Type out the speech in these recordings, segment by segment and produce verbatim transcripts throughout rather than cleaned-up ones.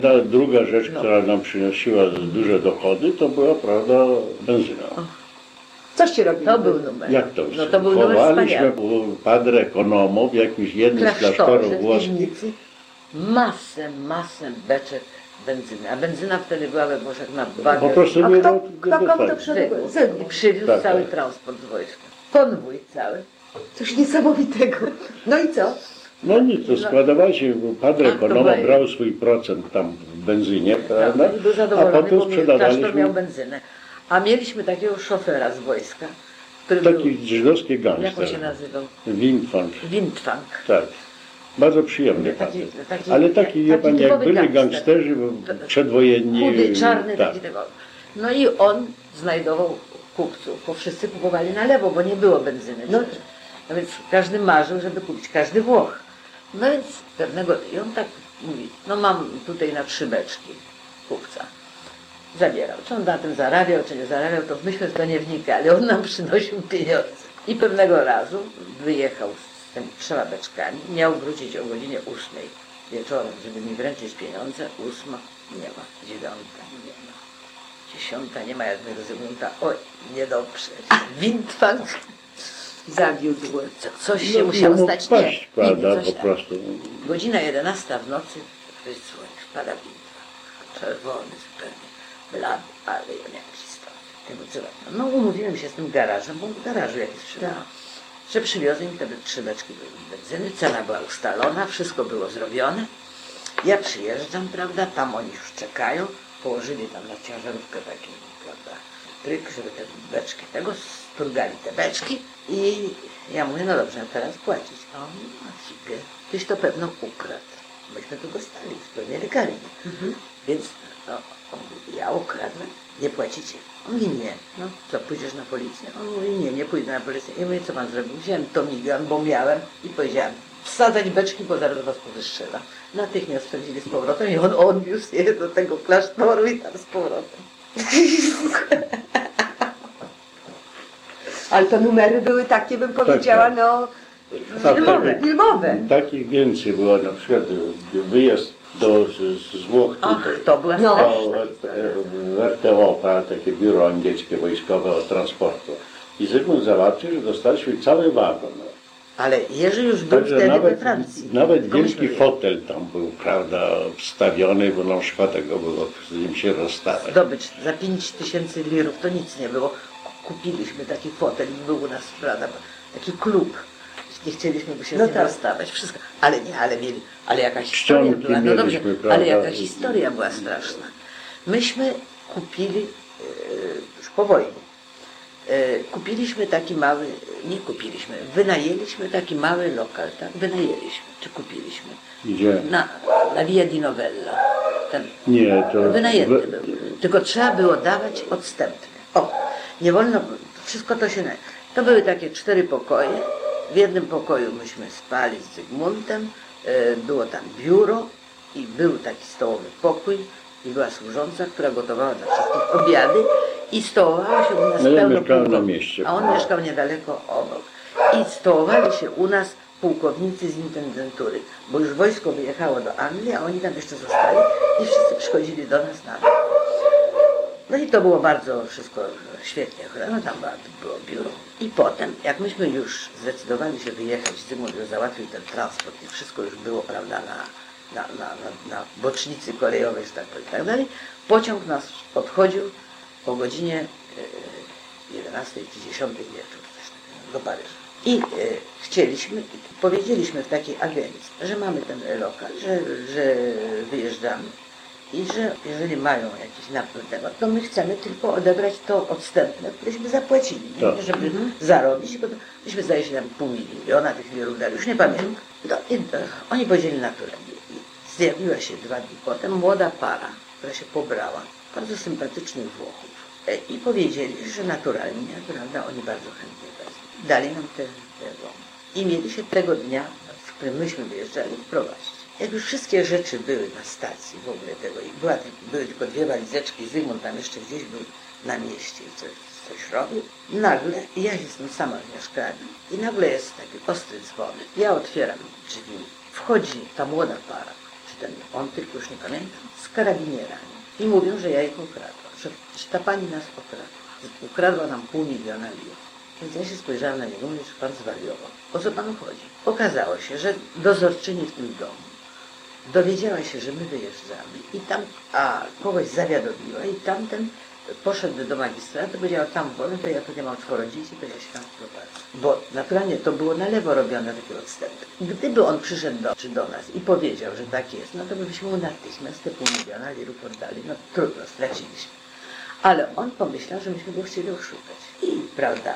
Ta druga rzecz, No. która nam przynosiła duże dochody, to była, prawda, benzyna. Coście robili? To był numer. Jak to? No to był numer Chowaliśmy wspaniały. u padre ekonomo w jakimś jednym z Klasztorze, klasztorów w włoskich. piwnicy, masę, masę beczek benzyny. A benzyna wtedy była we Włoszech na bagę. Po prostu A nie kto, do- kto komu to dostać. przebywał? I przywiózł Tak, cały tak. transport z wojska. Konwój cały. Coś niesamowitego. No i co? No nic, to składowali się, bo padre Tak, to ekonomo była- brał swój procent tam w benzynie, prawda? I był A zadowolony, potem bo klasztor miał sprzedawaliśmy benzynę. A mieliśmy takiego szofera z wojska, który był, taki żydowski jak on się gangster, nazywał? Windfang, Windfang. tak. Bardzo przyjemny Taki- facet. taki- Ale taki, wie taki pan, jak typowy byli gangster. gangsterzy przedwojenni. Chudy, czarny, tak. taki tego. No i on znajdował kupców, bo wszyscy kupowali na lewo, bo nie było benzyny. No, no więc każdy marzył, żeby kupić, każdy Włoch. No więc pewnego, i on tak mówi, no mam tutaj na trzy beczki kupca. Zabierał. Czy on na tym zarabiał, czy nie zarabiał, to myśmy w to nie wnikali. On nam przynosił pieniądze. I pewnego razu wyjechał z tymi trzema beczkami. Miał wrócić o godzinie ósmej wieczorem, żeby mi wręczyć pieniądze. Ósma nie ma. Dziewiąta nie ma. Dziesiąta nie ma jednego Zygmunta. Oj, niedobrze. Windfang zawiódł. Co, coś się No, musiało no, stać. paść, Nie, prawda, coś po tam. prostu. Godzina jedenasta w nocy, ktoś dzwoni, wpada Windfang. Czerwony zupełnie, blady, ale ja miałem historię. Tego co No umówiłem się z tym garażem, bo w garażu jakiś sprzedawał, że przywiozę im te trzy beczki benzyny, cena była ustalona, wszystko było zrobione. Ja przyjeżdżam, prawda, tam oni już czekają, położyli tam na ciężarówkę taki, prawda, tryk, żeby te beczki tego, sturgali te beczki i ja mówię, no dobrze, a teraz płacić. A on mówi, no cipie, tyś to pewno ukradł. Myśmy tu go stali, zupełnie legalnie. Mhm. Więc no, on mówi, ja ukradłem, nie płacicie. On mówi, nie. No co, pójdziesz na policję? On mówi, nie, nie pójdę na policję. I mówię, co pan zrobił? Wziąłem tomigan, bo miałem i powiedziałem, wsadzać beczki, bo zaraz was powystrzelam. Natychmiast wsadzili z powrotem i on odniósł je do tego klasztoru i tam z powrotem. Ale to numery były takie, bym powiedziała, tak. no... Tak, filmowe. tak. filmowe. Takich więcej było, na przykład wyjazd do, z, z Włoch Ach, tutaj. to była No. straszna. W R T O, takie biuro angielskie wojskowe od transportu. I Zygmunt załatwił, że dostaliśmy cały wagon. Ale Jerzy już był Także wtedy nawet, we Francji. nawet Tylko wielki myśmy fotel tam był, prawda, wstawiony, bo nam szkoda tego było z nim się rozstawać. zdobyć za pięć tysięcy lirów, to nic nie było. Kupiliśmy taki fotel i był u nas, prawda, taki klub. Nie chcieliśmy by się No z nim tak. rozstawać, wszystko. Ale nie, ale mieli, ale jakaś Ściągi historia była, no dobrze, mieliśmy, ale prawda. jaka historia była straszna. Myśmy kupili, e, już po wojnie, e, kupiliśmy taki mały, nie kupiliśmy, wynajęliśmy taki mały lokal, tak? Wynajęliśmy, czy kupiliśmy. Gdzie? Na, na Via di Novella. Ten Nie, to... wynajęty był. Tylko trzeba było dawać odstępne. O, nie wolno, wszystko to się... To były takie cztery pokoje. W jednym pokoju myśmy spali z Zygmuntem, e, było tam biuro i był taki stołowy pokój i była służąca, która gotowała dla wszystkich obiady i stołowała się u nas No ja pełno mieszkałem na pułkowników, mieście. a on mieszkał niedaleko obok. I stołowali się u nas pułkownicy z intendentury, bo już wojsko wyjechało do Anglii, a oni tam jeszcze zostali i wszyscy przychodzili do nas na dół. No i to było bardzo wszystko świetnie, no tam było biuro. I potem, jak myśmy już zdecydowali się wyjechać, Zygmunt już załatwił ten transport i wszystko już było, prawda, na, na, na, na, na bocznicy kolejowej, że tak powiem, i tak dalej, pociąg nas odchodził o godzinie jedenastej czy dziesiątej wieczór do Paryża. I e, chcieliśmy, powiedzieliśmy w takiej agencji, że mamy ten lokal, że, że wyjeżdżamy i że jeżeli mają jakiś napływ temat, to my chcemy tylko odebrać to odstępne, któreśmy zapłacili, Tak. nie? Żeby zarobić, bo to, myśmy zdaje się tam pół miliona tych lirów dali, już nie pamiętam. No, i, e, oni powiedzieli naturalnie. I zjawiła się dwa dni potem młoda para, która się pobrała, bardzo sympatycznych Włochów. E, I powiedzieli, że naturalnie, prawda, oni bardzo chętnie wezmą. Dali nam te, te domy. I mieli się tego dnia, w którym myśmy wyjeżdżali, wprowadzić. Jak już wszystkie rzeczy były na stacji w ogóle tego i była, były tylko dwie walizeczki, Zygmunt tam jeszcze gdzieś był na mieście i coś, coś robił, nagle, ja jestem sama w mieszkaniu i nagle jest taki ostry dzwonek. Ja otwieram drzwi, wchodzi ta młoda para, czy ten, on tylko już nie pamiętam, z karabinierami. I mówią, że ja ich ukradłam, że, że ta pani nas okradła. Ukradła nam pół miliona lir. Więc ja się spojrzałam na niego, mówię, że pan zwariował. O co panu chodzi? Okazało się, że dozorczyni w tym domu dowiedziała się, że my wyjeżdżamy i tam, a kogoś zawiadomiła i tamten poszedł do magistratu, powiedział, tam wolę, to ja tutaj mam czworo dzieci, to ja się tam wprowadzę. Bo naturalnie to było na lewo robione takie odstępy. Gdyby on przyszedł do, czy do nas i powiedział, że tak jest, no to byśmy mu natychmiast te pół miliona lirów oddali. No trudno, straciliśmy. Ale on pomyślał, że myśmy go chcieli oszukać. I prawda,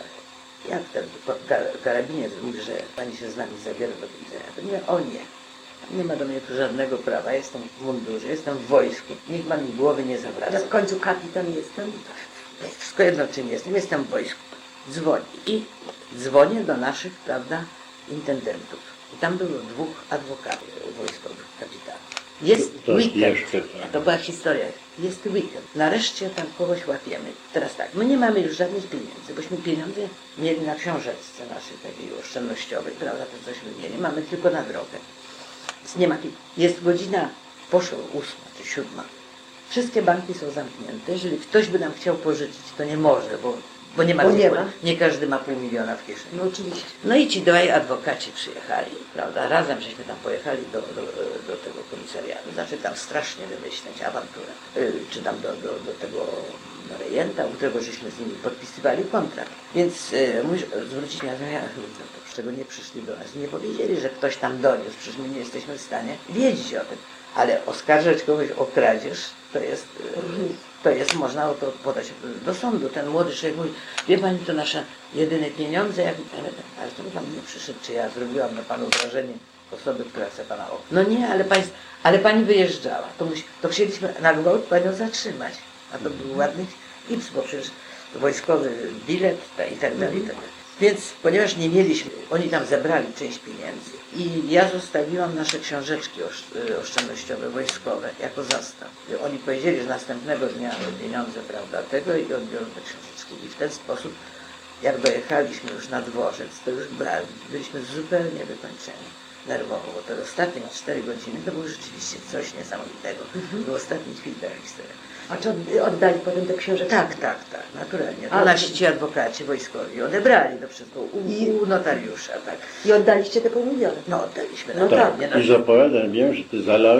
jak ten karabiniec mówi, że pani się z nami zabiera do widzenia, to nie, o nie. Nie ma do mnie tu żadnego prawa, jestem w mundurze, jestem w wojsku, niech pan mi głowy nie zawraca. Ja w końcu kapitan jestem. Wszystko jedno czym jestem, jestem w wojsku. Dzwoni i dzwonię do naszych, prawda, intendentów. I tam było dwóch adwokatów wojskowych, kapitanów. Jest To weekend, jeszcze tak. to była historia, jest weekend, nareszcie tam kogoś łapiemy. Teraz tak, my nie mamy już żadnych pieniędzy, bośmy pieniądze mieli na książeczce naszej takiej oszczędnościowej, prawda, to cośmy mieli, mamy tylko na drogę. Więc nie ma pieniędzy. Jest godzina, poszło ósma czy siódma. Wszystkie banki są zamknięte. Jeżeli ktoś by nam chciał pożyczyć, to nie może, bo, bo nie ma. Bo nie ma. Nie każdy ma pół miliona w kieszeni. No oczywiście. No i ci dwaj adwokaci przyjechali, prawda? Razem żeśmy tam pojechali do, do, do tego komisariatu. Znaczy tam strasznie wymyśleć awanturę. Yy, czy tam do, do, do tego rejenta, u którego żeśmy z nimi podpisywali kontrakt. Więc yy, mój, zwrócić mnie na to, z czego nie przyszli do nas. Nie powiedzieli, że ktoś tam doniósł. Przecież my nie jesteśmy w stanie wiedzieć o tym. Ale oskarżać kogoś o kradzież, to jest, yy, to jest, można o to podać do sądu. Ten młody człowiek mówi, wie pani, to nasze jedyne pieniądze, jak... ale, ale to pan nie przyszedł, czy ja zrobiłam na panu wrażenie osoby, która chce pana o. No nie, ale, pań, ale pani wyjeżdżała, to, musi, to chcieliśmy na gwałt panią zatrzymać. A to był ładny ips, bo przecież wojskowy bilet ta, i tak dalej, i tak dalej. Więc ponieważ nie mieliśmy, oni tam zebrali część pieniędzy i ja zostawiłam nasze książeczki oszczędnościowe, wojskowe jako zastaw. I oni powiedzieli, że następnego dnia pieniądze, prawda, tego i odbiorą te książeczki. I w ten sposób, jak dojechaliśmy już na dworzec, to już brali, byliśmy zupełnie wykończeni nerwowo, bo te ostatnie cztery godziny to było rzeczywiście coś niesamowitego. Mhm. Było ostatni chwil ta historia. A czy oddali potem te książeczki? Tak, tak, tak, naturalnie. To Ale- nasi ci adwokaci wojskowi odebrali to wszystko u, I- u notariusza, tak. I oddaliście te pół miliona? No oddaliśmy. No naturalnie. Tak, i z opowiadań wiem, że ty zale,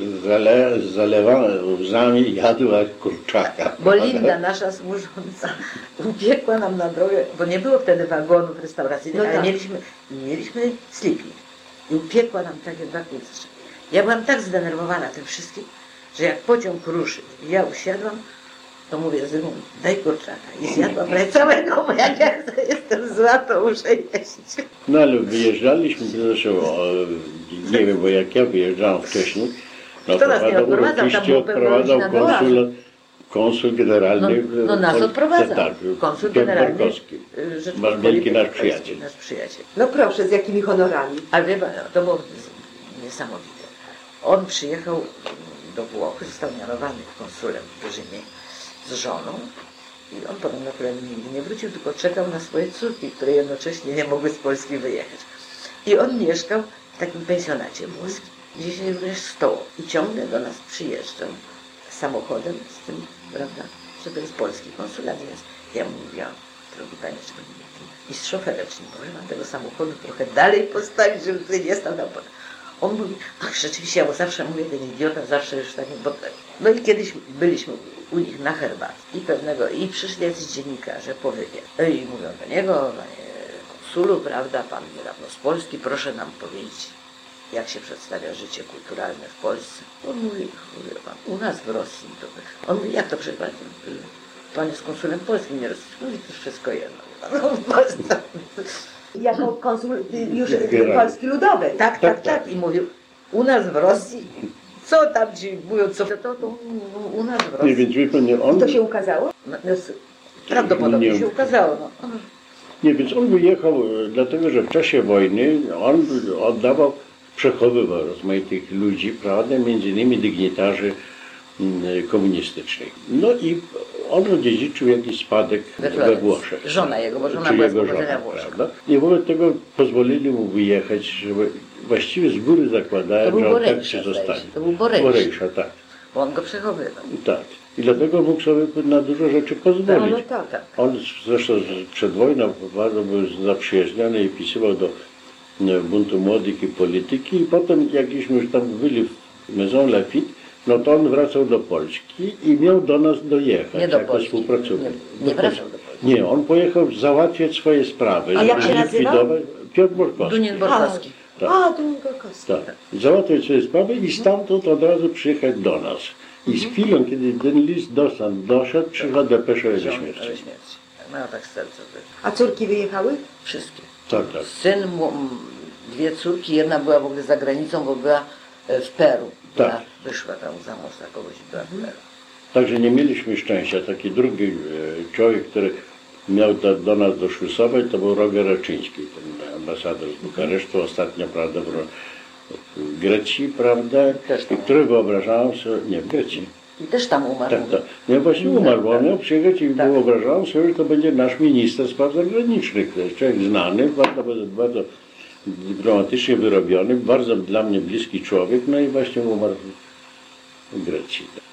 zale, zalewana łzami jadła kurczaka. Bo Linda, nasza służąca, upiekła nam na drogę, bo nie było wtedy wagonów restauracyjnych, No ale tak. mieliśmy, mieliśmy sleeping. I upiekła nam takie dwa kurczaki. Ja byłam tak zdenerwowana tym wszystkim, że jak pociąg ruszy i ja usiadłam, to mówię Zygmunt, daj kurczaka. I zjadłam prawie całego, bo jak ja jestem zła, to muszę jeść. No ale wyjeżdżaliśmy, zresztą, o, nie wiem, bo jak ja wyjeżdżałem wcześniej, no Kto nas nie odprowadzał, odprowadzał? Tam oczywiście było pełno odprowadzał ludzi na drodze. konsul, konsul generalny. No, no nas Pol- odprowadzał. Tak, Konsul Piotr generalny Barkowski. y, Nasz Rzeczypospolitej wielki nasz Polskiej, przyjaciel. Nasz przyjaciel. No proszę, z jakimi honorami? Ale wie pan, no, to było z- niesamowite. On przyjechał do Włoch, został mianowany konsulem w Rzymie z żoną i on potem naturalnie nigdy nie wrócił, tylko czekał na swoje córki, które jednocześnie nie mogły z Polski wyjechać. I on mieszkał w takim pensjonacie włoskim, gdzie się również stoło. I ciągle do nas przyjeżdżał samochodem z tym, prawda, że to jest polski konsulat, więc ja mu mówiłam, drogi panie, czy pan i z szoferem, czy nie może nam tego samochodu trochę dalej postawić, żeby tutaj nie stał na pole. On mówi, ach rzeczywiście, ja bo zawsze mówię, ten idiota zawsze już tak, bo tak. No i kiedyś byliśmy u nich na herbacie i pewnego, i przyszli jacyś dziennikarze po wywiad. No i mówią do niego, panie konsulu, prawda, pan niedawno z Polski, proszę nam powiedzieć, jak się przedstawia życie kulturalne w Polsce. On mówi, mówi pan, u nas w Rosji to... On mówi, jak to przykład? Pan jest konsulem polskim, nie rosyjskim. Mówi, to wszystko jedno. No, w Polsce. Jako konsul y, już Generalnie. Polski Ludowej. Tak, tak, tak. I mówił, u nas w Rosji, co tam ci mówią, co to, to u, u nas w Nie, Rosji. więc wie pan, nie, on, I to się ukazało? No, no, s- prawdopodobnie Nie. się ukazało. No. nie, więc on wyjechał, e, dlatego że w czasie wojny on oddawał, przechowywał rozmaitych ludzi, prawda, między innymi dygnitarzy mm, komunistycznych. No i on odziedziczył jakiś spadek We we, Florencji. Włoszech. Żona jego, bo żona Czy była z jego pochodzenia żona, Włoszek. prawda? I wobec tego pozwolili mu wyjechać, żeby właściwie z góry zakładałem, To był że on tak Borejsza, się zdaje zostanie. się. To był Borejsza. Borejsza, tak. Bo on go przechowywał. Tak. I dlatego mógł sobie na dużo rzeczy pozwolić. No, no tak, tak. On zresztą przed wojną bardzo był zaprzyjaźniony i pisywał do e, buntu młodych i polityki i potem jakbyśmy już tam byli w Maison Lafitte, no to on wracał do Polski i miał do nas dojechać Nie do jako Polski. współpracownik. Nie, nie wracał do Polski. Nie, on pojechał załatwiać swoje sprawy. A jak żeby się nazywa? likwidować- Piotr Borkowski. Dunien Borkowski. Tak. A, to Gorkowski. Tak. Załatwiać swoje sprawy i stamtąd od razu przyjechać do nas. I z chwilą, kiedy ten list do stąd doszedł, przyszła depesza o jego Ale śmierci. śmierci. Miał tak serce. że A córki wyjechały? Wszystkie. Tak, tak. Syn, mu- m, dwie córki, jedna była w ogóle za granicą, bo była e, w Peru. Tak. Ona wyszła tam za mąż za kogoś i była w Peru. Także nie mieliśmy szczęścia. Taki drugi e, człowiek, który miał do, do nas doszlusować, to był Roger Raczyński, ten ambasador z Bukaresztu, ostatnio, prawda, w, w Grecji, prawda, Też i tam. który wyobrażałem sobie, nie, w Grecji, I też tam umarł. tak, tak, nie, właśnie umarł, bo on miał przyjechać i Tak. wyobrażałem sobie, że to będzie nasz minister spraw zagranicznych, to jest człowiek znany, bardzo, bardzo dyplomatycznie wyrobiony, bardzo dla mnie bliski człowiek, no i właśnie umarł w Grecji.